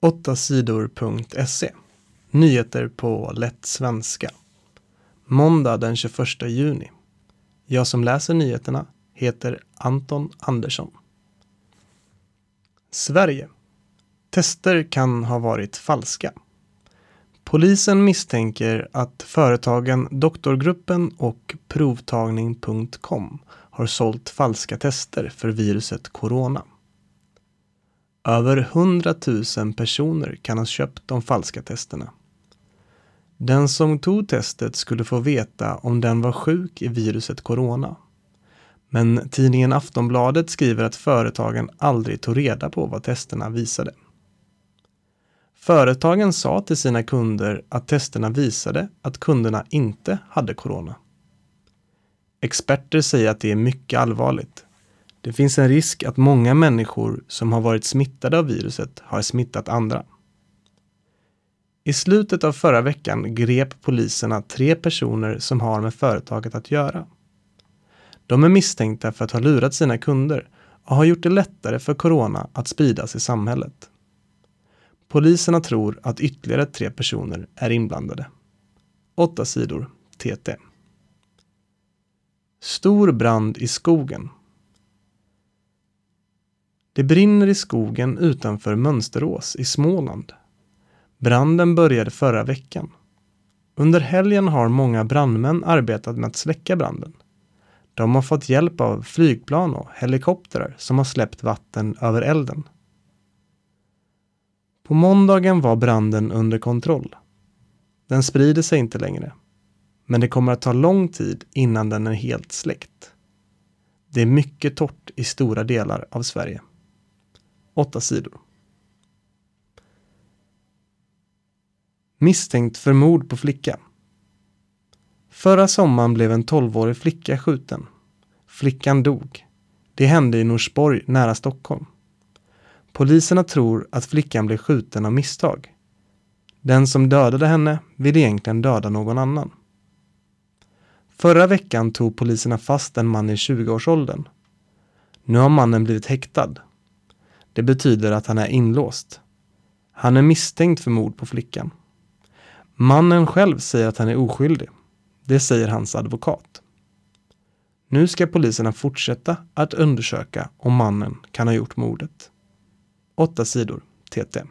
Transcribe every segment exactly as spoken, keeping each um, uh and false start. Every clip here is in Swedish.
åtta sidor punkt se. Nyheter på lätt svenska. Måndag den tjugoförsta juni. Jag som läser nyheterna heter Anton Andersson. Sverige. Tester kan ha varit falska. Polisen misstänker att företagen Doktorgruppen och provtagning punkt com har sålt falska tester för viruset corona. Över hundratusen personer kan ha köpt de falska testerna. Den som tog testet skulle få veta om den var sjuk i viruset corona. Men tidningen Aftonbladet skriver att företagen aldrig tog reda på vad testerna visade. Företagen sa till sina kunder att testerna visade att kunderna inte hade corona. Experter säger att det är mycket allvarligt. Det finns en risk att många människor som har varit smittade av viruset har smittat andra. I slutet av förra veckan grep poliserna tre personer som har med företaget att göra. De är misstänkta för att ha lurat sina kunder och har gjort det lättare för corona att spridas i samhället. Poliserna tror att ytterligare tre personer är inblandade. Åtta sidor T T. Stor brand i skogen. Det brinner i skogen utanför Mönsterås i Småland. Branden började förra veckan. Under helgen har många brandmän arbetat med att släcka branden. De har fått hjälp av flygplan och helikoptrar som har släppt vatten över elden. På måndagen var branden under kontroll. Den sprider sig inte längre. Men det kommer att ta lång tid innan den är helt släckt. Det är mycket torrt i stora delar av Sverige. Åtta sidor. Misstänkt för mord på flicka. Förra sommaren blev en tolvårig flicka skjuten. Flickan dog. Det hände i Norsborg nära Stockholm. Poliserna tror att flickan blev skjuten av misstag. Den som dödade henne ville egentligen döda någon annan. Förra veckan tog poliserna fast en man i tjugoårsåldern. Nu har mannen blivit häktad. Det betyder att han är inlåst. Han är misstänkt för mord på flickan. Mannen själv säger att han är oskyldig. Det säger hans advokat. Nu ska poliserna fortsätta att undersöka om mannen kan ha gjort mordet. Åtta sidor T T.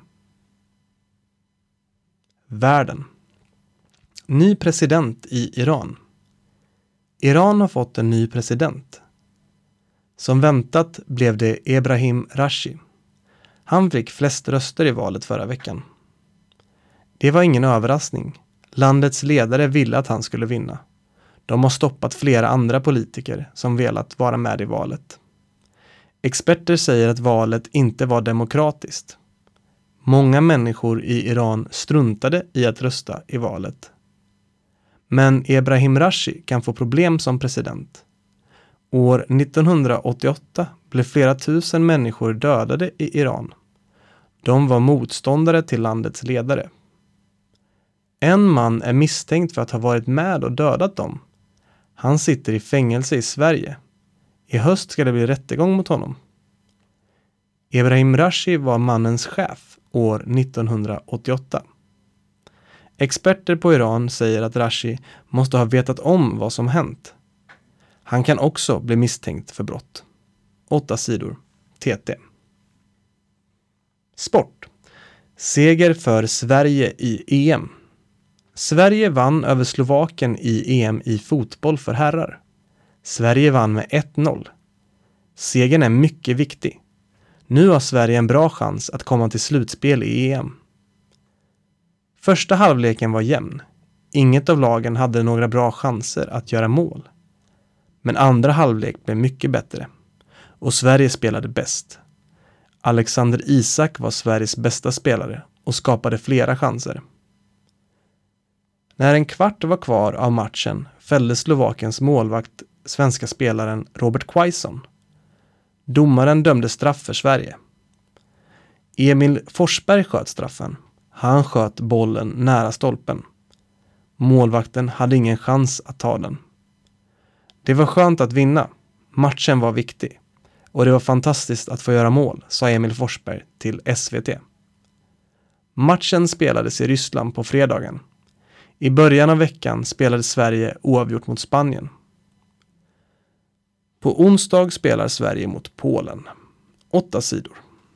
Världen. Ny president i Iran. Iran har fått en ny president. Som väntat blev det Ebrahim Raisi. Han fick flest röster i valet förra veckan. Det var ingen överraskning. Landets ledare ville att han skulle vinna. De har stoppat flera andra politiker som velat vara med i valet. Experter säger att valet inte var demokratiskt. Många människor i Iran struntade i att rösta i valet. Men Ebrahim Raisi kan få problem som president. År nittonhundraåttioåtta blev flera tusen människor dödade i Iran. De var motståndare till landets ledare. En man är misstänkt för att ha varit med och dödat dem. Han sitter i fängelse i Sverige. I höst ska det bli rättegång mot honom. Ebrahim Raisi var mannens chef år nittonhundraåttioåtta. Experter på Iran säger att Raisi måste ha vetat om vad som hänt. Han kan också bli misstänkt för brott. Åtta sidor T T. Sport. Seger för Sverige i E M. Sverige vann över Slovakien i E M i fotboll för herrar. Sverige vann med ett noll. Segern är mycket viktig. Nu har Sverige en bra chans att komma till slutspel i E M. Första halvleken var jämn. Inget av lagen hade några bra chanser att göra mål. Men andra halvlek blev mycket bättre. Och Sverige spelade bäst. Alexander Isak var Sveriges bästa spelare och skapade flera chanser. När en kvart var kvar av matchen fällde Slovakiens målvakt svenska spelaren Robert Quaison. Domaren dömde straff för Sverige. Emil Forsberg sköt straffen. Han sköt bollen nära stolpen. Målvakten hade ingen chans att ta den. Det var skönt att vinna. Matchen var viktig. Och det var fantastiskt att få göra mål, sa Emil Forsberg till S V T. Matchen spelades i Ryssland på fredagen. I början av veckan spelade Sverige oavgjort mot Spanien. På onsdag spelar Sverige mot Polen. Åtta sidor.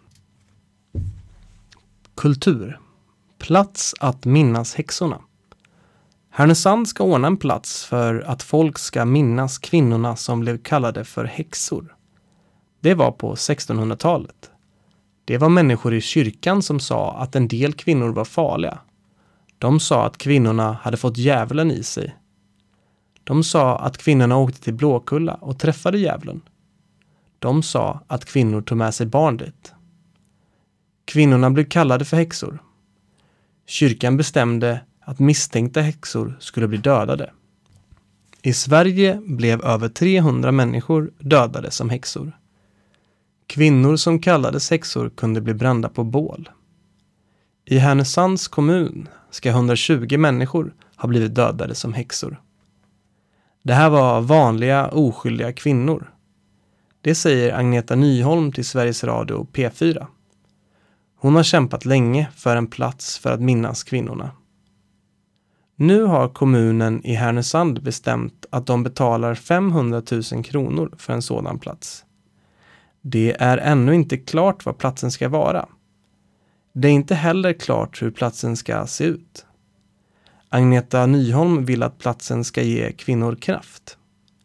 Kultur. Plats att minnas häxorna. Härnösand ska ordna en plats för att folk ska minnas kvinnorna som blev kallade för häxor. Det var på sextonhundratalet. Det var människor i kyrkan som sa att en del kvinnor var farliga. De sa att kvinnorna hade fått djävulen i sig. De sa att kvinnorna åkte till Blåkulla och träffade djävulen. De sa att kvinnor tog med sig barn dit. Kvinnorna blev kallade för häxor. Kyrkan bestämde att misstänkta häxor skulle bli dödade. I Sverige blev över trehundra människor dödade som häxor. Kvinnor som kallades häxor kunde bli brända på bål. I Härnösands kommun ska hundratjugo människor ha blivit dödade som häxor. Det här var vanliga, oskyldiga kvinnor. Det säger Agneta Nyholm till Sveriges Radio P fyra. Hon har kämpat länge för en plats för att minnas kvinnorna. Nu har kommunen i Härnösand bestämt att de betalar femhundratusen kronor för en sådan plats. Det är ännu inte klart vad platsen ska vara. Det är inte heller klart hur platsen ska se ut. Agneta Nyholm vill att platsen ska ge kvinnor kraft.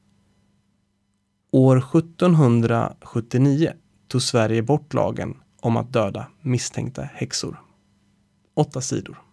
År sjuttonhundrasjuttionio tog Sverige bort lagen om att döda misstänkta häxor. Åtta sidor.